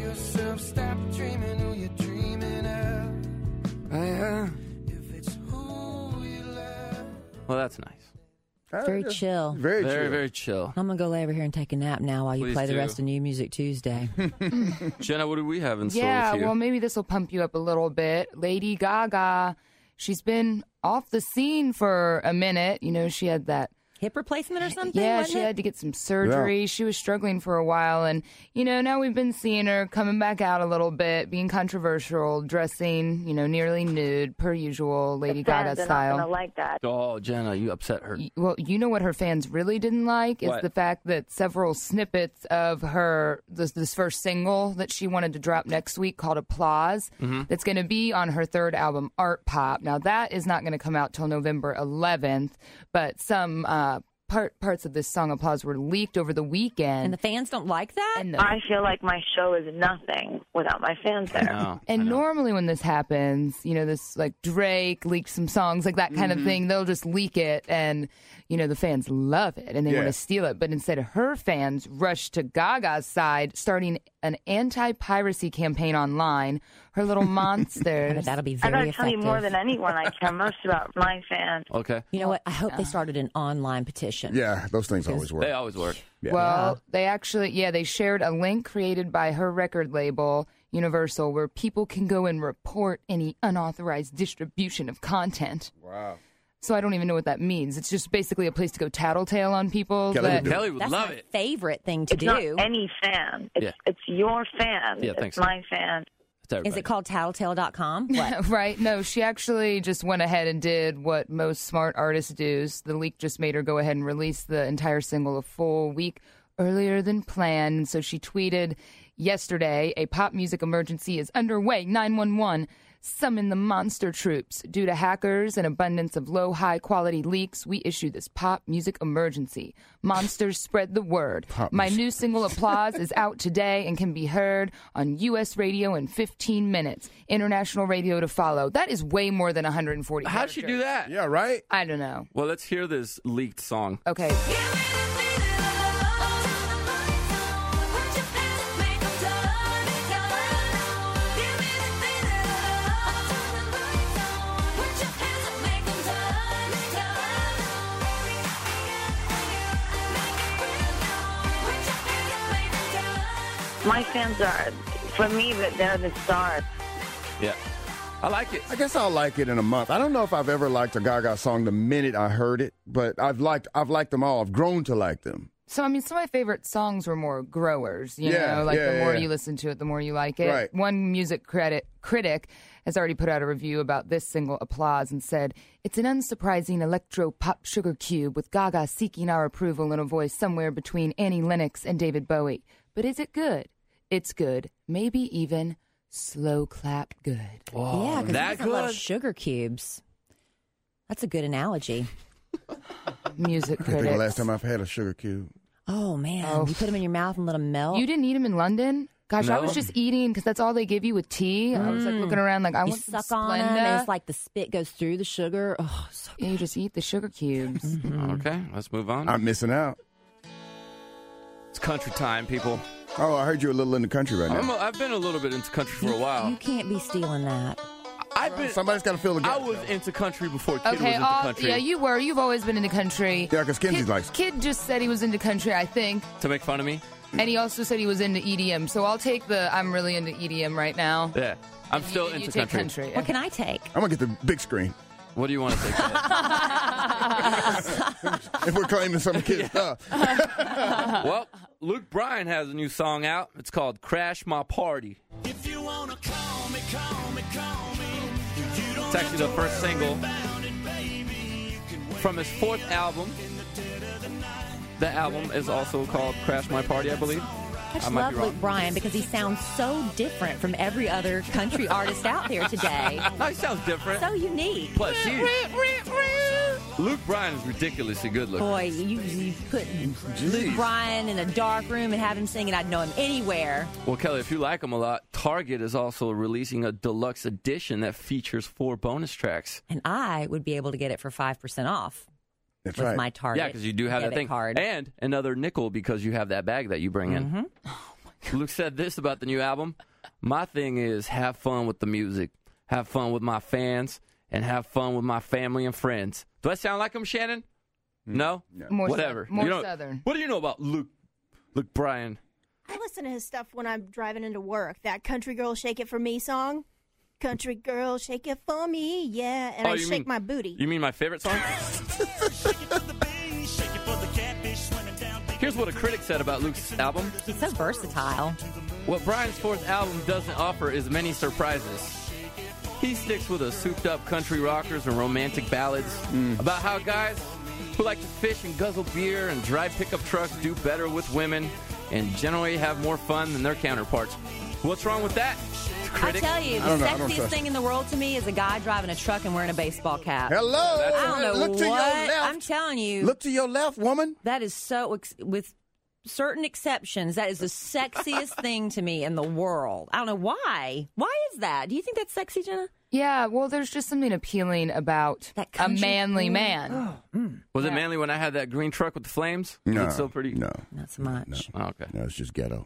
Well, that's nice. Very chill. Very chill. Very chill. I'm going to go lay over here and take a nap now while you Please play the do. rest of New Music Tuesday. Jenna, what do we have in store Yeah, with you? well, maybe this will pump you up a little bit. Lady Gaga, she's been off the scene for a minute. You know, she had that hip replacement or something? Yeah, wasn't she it? had to get some surgery. Yeah. She was struggling for a while. And, you know, now we've been seeing her coming back out a little bit, being controversial, dressing, you know, nearly nude, per usual, Lady Gaga They're style. not gonna like that. Oh, Jenna, you upset her. Well, you know what her fans really didn't like is What? the fact that several snippets of her this first single that she wanted to drop next week called Applause, that's going to be on her third album, Art Pop. Now that is not going to come out till November 11th, but some parts of this song Applause were leaked over the weekend. And the fans don't like that? And I feel like my show is nothing without my fans there. And normally when this happens, you know, this like Drake leaked some songs, like that kind of thing, they'll just leak it and, you know, the fans love it and they want to steal it. But instead, her fans rushed to Gaga's side, starting an anti-piracy campaign online. Her little monsters. That'll be I very gotta effective. tell you, more than anyone, I care most about my fans. Okay. You know what? I hope they started an online petition. Yeah, those things always work. They always work. Yeah. Well, they actually, they shared a link created by her record label, Universal, where people can go and report any unauthorized distribution of content. Wow. So I don't even know what that means. It's just basically a place to go tattletale on people. Kelly would That's love my it. favorite thing to It's do. not any fan. It's your fan. Yeah, it's thanks. my fan. Is it called tattletale.com? What? Right. No, she actually just went ahead and did what most smart artists do. The leak just made her go ahead and release the entire single a full week earlier than planned. And so she tweeted yesterday, "A pop music emergency is underway. 911. Summon the monster troops. Due to hackers and abundance of low, high-quality leaks, we issue this pop music emergency. Monsters spread the word. My new single, Applause, is out today and can be heard on U.S. radio in 15 minutes. International radio to follow." That is way more than 140 How'd she do that? Yeah, right? I don't know. Well, let's hear this leaked song. Okay. My fans are, for me, they're the stars. Yeah. I like it. I guess I'll like it in a month. I don't know if I've ever liked a Gaga song the minute I heard it, but I've liked them all. I've grown to like them. So, I mean, some of my favorite songs were more growers, you Yeah, know, like yeah, the more yeah. you listen to it, the more you like it. Right. One music critic has already put out a review about this single, Applause, and said, "It's an unsurprising electro-pop sugar cube with Gaga seeking our approval in a voice somewhere between Annie Lennox and David Bowie. But is it good? It's good. Maybe even slow clap good." Yeah, because that I love good? sugar cubes. That's a good analogy. Music I think the critics. last time I've had a sugar cube. Oh, man. You put them in your mouth and let them melt? You didn't eat them in London? Gosh, I No. was just eating because that's all they give you with tea. I was like looking around like, I You want some suck on them, and Splenda. it's like the spit goes through the sugar. Oh, so Yeah, you just eat the sugar cubes. Okay, let's move on. I'm missing out. It's country time, people. Oh, I heard you're a little in the country right now. I've been a little bit into country for a while. you can't be stealing that. I've been. Somebody's got to fill the I gap. was into country before Kid Okay, was into country. yeah, you were. You've always been into country. Yeah, because Kinsey Kid, likes it. Kid just said he was into country, I think, To make fun of me? and he also said he was into EDM. So I'll take the I'm really into EDM right now. Yeah. I'm still you into take country. What can I take? I'm going to get the big screen. What do you want to take? If we're claiming some kid stuff. Well, Luke Bryan has a new song out. It's called Crash My Party. If you wanna call me, call me, call me. It's actually the first single from his 4th album. The album is also called Crash My Party, I believe. I just love Luke Bryan because he sounds so different from every other country artist out there today. No, he sounds different. So unique. Plus, Luke Bryan is ridiculously good looking. Boy, you put Luke Bryan in a dark room and have him singing, I'd know him anywhere. Well, Kelly, if you like him a lot, Target is also releasing a deluxe edition that features 4 bonus tracks. And I would be able to get it for 5% off. That's with right. my Target. Yeah, because you do have that debit thing. card. And another nickel because you have that bag that you bring in. Mm-hmm. Luke said this about the new album. My thing is have fun with the music, have fun with my fans, and have fun with my family and friends. Do I sound like him, Shannon? No? More Whatever. More You know- Southern. What do you know about Luke Bryan? I listen to his stuff when I'm driving into work. That Country Girl Shake It For Me song. Country Girl Shake It For Me, yeah. And I you shake mean- my booty. You mean my favorite song? Here's what a critic said about Luke's album. He's so versatile. What Bryan's 4th album doesn't offer is many surprises. He sticks with a souped-up country rockers and romantic ballads about how guys who like to fish and guzzle beer and drive pickup trucks do better with women and generally have more fun than their counterparts. What's wrong with that? Critic? I tell you, the sexiest thing in the world to me is a guy driving a truck and wearing a baseball cap. Hello. I don't know Look what. to your left. I'm telling you. Look to your left, woman. That is so, with certain exceptions, that is the sexiest thing to me in the world. I don't know why. Why is that? Do you think that's sexy, Jenna? Yeah, well, there's just something appealing about a manly man. Was it manly when I had that green truck with the flames? No. Was it so pretty? No. Not so much. Oh, okay. No, it's just ghetto.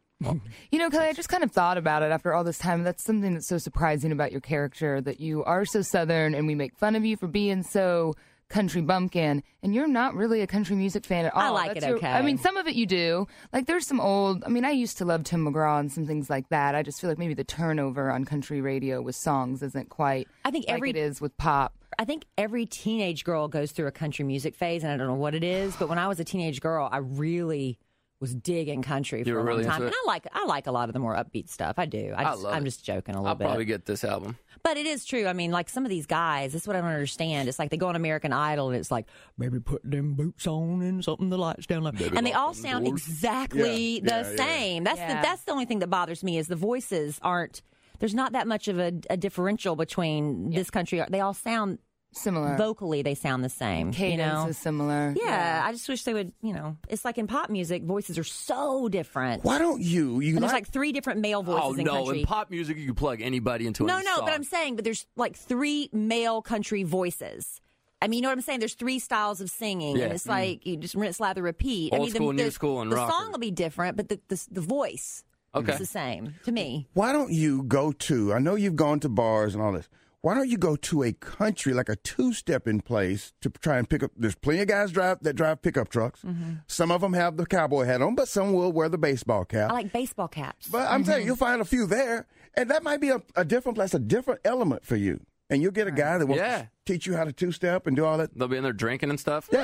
You know, Kelly, I just kind of thought about it after all this time. That's something that's so surprising about your character, that you are so Southern and we make fun of you for being so country bumpkin, and you're not really a country music fan at all. I like it, okay. I mean, some of it you do. Like, there's some old, I mean, I used to love Tim McGraw and some things like that. I just feel like maybe the turnover on country radio with songs isn't quite I think like it is with pop. I think every teenage girl goes through a country music phase, and I don't know what it is, but when I was a teenage girl, I really was digging country for a long time. And I like a lot of the more upbeat stuff. I do. I'm just joking a little bit. I'll probably get this album. But it is true. I mean, like some of these guys, this is what I don't understand. It's like they go on American Idol and it's like, maybe put them boots on and something the lights down. Like, and they all sound exactly the same. That's the only thing that bothers me is the voices aren't, there's not that much of a differential between this country. They all sound similar. Vocally, they sound the same. Cadence is similar. Yeah, I just wish they would, it's like in pop music, voices are so different. Why don't you? And there's like 3 different male voices in country. In pop music, you can plug anybody into any song. But I'm saying, but there's 3 male country voices. I mean, you know what I'm saying? There's 3 styles of singing, and it's like you just rinse, lather, repeat. Old school, new school, and the rocker. song will be different, but the voice is the same to me. Why don't you go to? I know you've gone to bars and all this. Why don't you go to a country, like a two-stepping place, to try and pick up? There's plenty of guys that drive pickup trucks. Mm-hmm. Some of them have the cowboy hat on, but some will wear the baseball cap. I like baseball caps. But I'm telling you, you'll find a few there, and that might be a different place, a different element for you. And you'll get a guy that will teach you how to two-step and do all that. They'll be in there drinking and stuff? Yeah.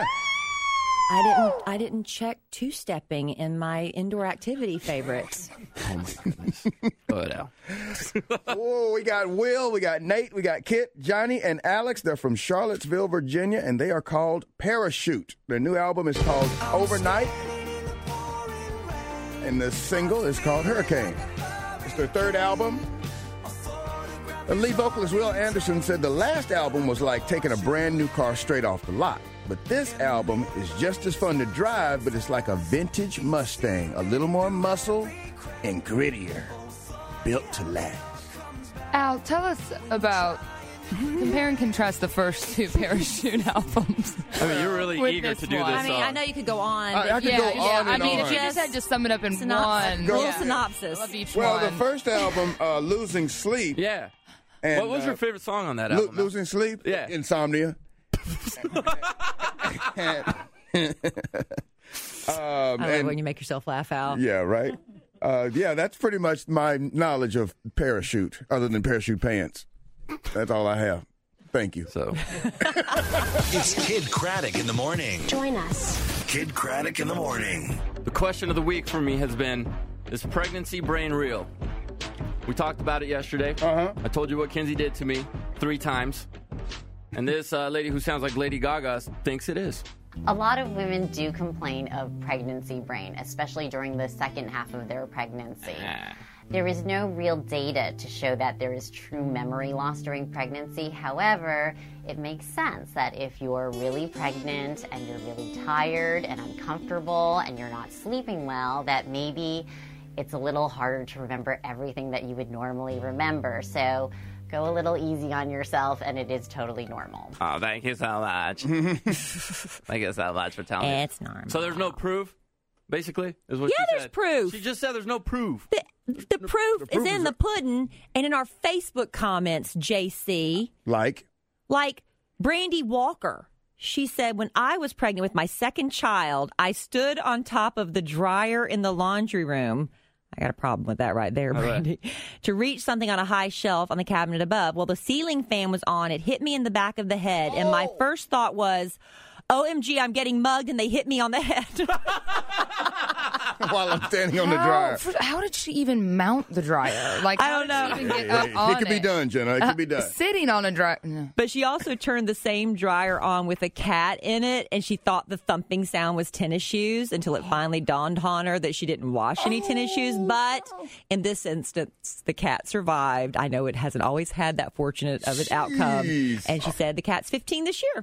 I didn't check two-stepping in my indoor activity favorites. Oh, my goodness. Go ahead, Al. Oh, we got Will, we got Nate, we got Kit, Johnny, and Alex. They're from Charlottesville, Virginia, and they are called Parachute. Their new album is called Overnight, and the single is called Hurricane. It's their 3rd album. The lead vocalist Will Anderson said the last album was like taking a brand new car straight off the lot. But this album is just as fun to drive, but it's like a vintage Mustang, a little more muscle and grittier, built to last. Al, tell us about, compare and contrast the first 2 Parachute albums. I mean, you're really eager to do this. I mean, I know you could go on. I could go on and I mean, on. if you just had to sum it up in one. Little synopsis. Love each Well, one. the first album, Losing Sleep. Yeah. And, what was your favorite song on that album? Losing Sleep? Yeah. Insomnia. I love when you make yourself laugh out. Yeah, right. That's pretty much my knowledge of Parachute, other than Parachute Pants. That's all I have. Thank you. So, It's Kid Craddock in the morning. Join us. Kid Craddock in the morning. The question of the week for me has been, is pregnancy brain real? We talked about it yesterday. I told you what Kinsey did to me 3 times. And this lady who sounds like Lady Gaga thinks it is. A lot of women do complain of pregnancy brain, especially during the second half of their pregnancy. There is no real data to show that there is true memory loss during pregnancy. However, it makes sense that if you're really pregnant and you're really tired and uncomfortable and you're not sleeping well, that maybe it's a little harder to remember everything that you would normally remember. So go a little easy on yourself, and it is totally normal. Oh, thank you so much. Thank you so much for telling me. It's normal. So there's no proof, basically, is what she there's said. proof. She just said there's no proof. The proof is in the pudding and in our Facebook comments, JC. Like Brandy Walker. She said, when I was pregnant with my second child, I stood on top of the dryer in the laundry room. I got a problem with that right there, Brandy. To reach something on a high shelf on the cabinet above. Well, the ceiling fan was on. It hit me in the back of the head. And my first thought was, OMG, I'm getting mugged, and they hit me on the head. While I'm standing on the dryer. How did she even mount the dryer? Like, I don't know. How did she even get up on It could be done, Jenna. It could be done. Sitting on a dryer. No. But she also turned the same dryer on with a cat in it, and she thought the thumping sound was tennis shoes until it finally dawned on her that she didn't wash any tennis shoes. But in this instance, the cat survived. I know it hasn't always had that fortunate of an outcome. And she said the cat's 15 this year.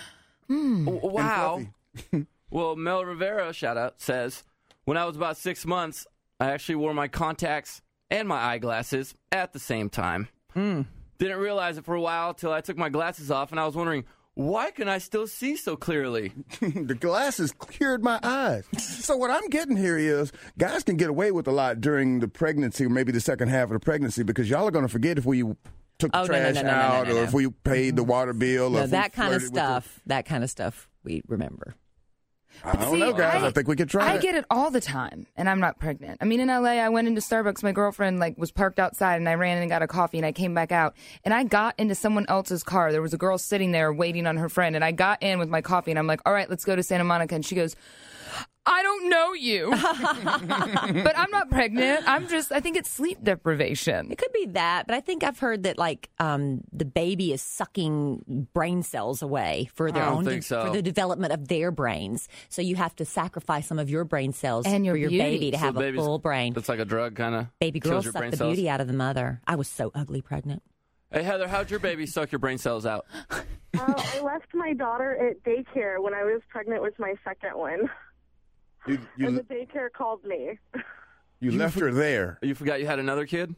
Wow. Well, Mel Rivera, shout out, says, when I was about 6 months, I actually wore my contacts and my eyeglasses at the same time. Didn't realize it for a while till I took my glasses off, and I was wondering, why can I still see so clearly? The glasses cleared my eyes. So what I'm getting here is guys can get away with a lot during the pregnancy, or maybe the second half of the pregnancy, because y'all are going to forget if we took the trash out or if we paid the water bill. Or that kind of stuff. That kind of stuff we remember. I don't know, guys. I think we could try it. I get it all the time, and I'm not pregnant. I mean, in LA, I went into Starbucks. My girlfriend was parked outside, and I ran in and got a coffee, and I came back out, and I got into someone else's car. There was a girl sitting there waiting on her friend, and I got in with my coffee, and I'm like, all right, let's go to Santa Monica. And she goes, I don't know you. But I'm not pregnant. I think it's sleep deprivation. It could be that, but I think I've heard that the baby is sucking brain cells away for their own for the development of their brains. So you have to sacrifice some of your brain cells and for your baby to have a full brain. It's like a drug kind of. Baby girls suck the beauty out of the mother. I was so ugly pregnant. Hey, Heather, how'd your baby suck your brain cells out? I left my daughter at daycare when I was pregnant with my second one. And the daycare called me. You left her there. You forgot you had another kid?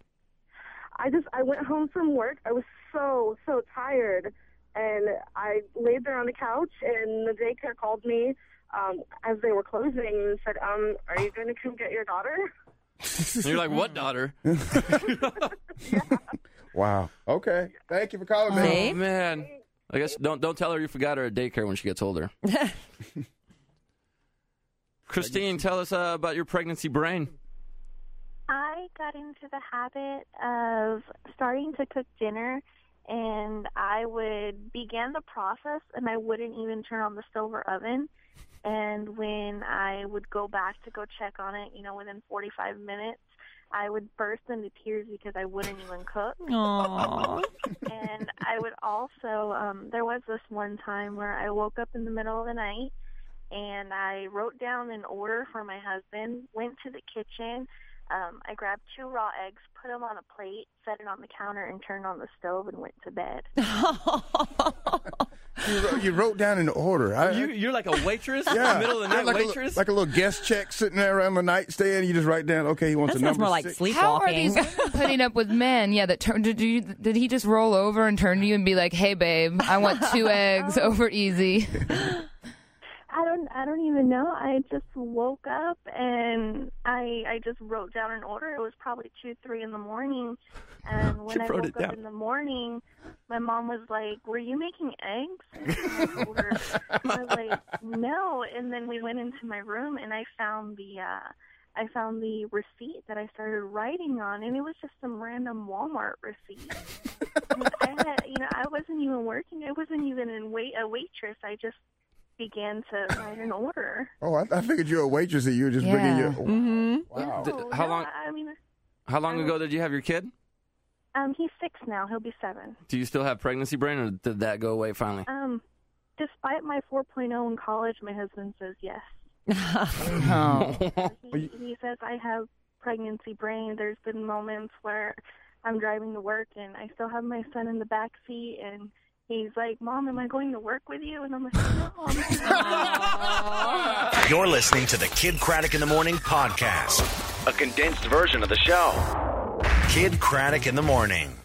I went home from work. I was so tired. And I laid there on the couch, and the daycare called me as they were closing and said, are you going to come get your daughter? And you're like, what daughter? Yeah. Wow. Okay. Thank you for calling me. Oh, man. I guess don't tell her you forgot her at daycare when she gets older. Christine, tell us about your pregnancy brain. I got into the habit of starting to cook dinner, and I would begin the process, and I wouldn't even turn on the stove or oven. And when I would go back to go check on it, within 45 minutes, I would burst into tears because I wouldn't even cook. Aww. And I would also, there was this one time where I woke up in the middle of the night, and I wrote down an order for my husband, went to the kitchen, I grabbed 2 raw eggs, put them on a plate, set it on the counter, and turned on the stove and went to bed. You wrote down an order. You're like a waitress? In the middle of the night, waitress? Like a little guest check sitting there around the nightstand. You just write down, okay, he wants a number more like 6. sleepwalking. How are these women putting up with men? Yeah, did he just roll over and turn to you and be like, hey, babe, I want 2 eggs over easy? I don't even know. I just woke up and I just wrote down an order. It was probably 2-3 in the morning, and when I woke up in the morning, my mom was like, "Were you making eggs?" I was like, "No." And then we went into my room, and I found the receipt that I started writing on, and it was just some random Walmart receipt. I wasn't even working. I wasn't even a waitress. I just began to write an order. Oh, I figured you were a waitress and you were just bringing your... Wow. How long ago did you have your kid? He's 6 now. He'll be 7. Do you still have pregnancy brain, or did that go away finally? Despite my 4.0 in college, my husband says yes. He says I have pregnancy brain. There's been moments where I'm driving to work and I still have my son in the back seat, and he's like, "Mom, am I going to work with you?" And I'm like, "No." You're listening to the Kid Craddock in the Morning podcast, a condensed version of the show. Kid Craddock in the Morning.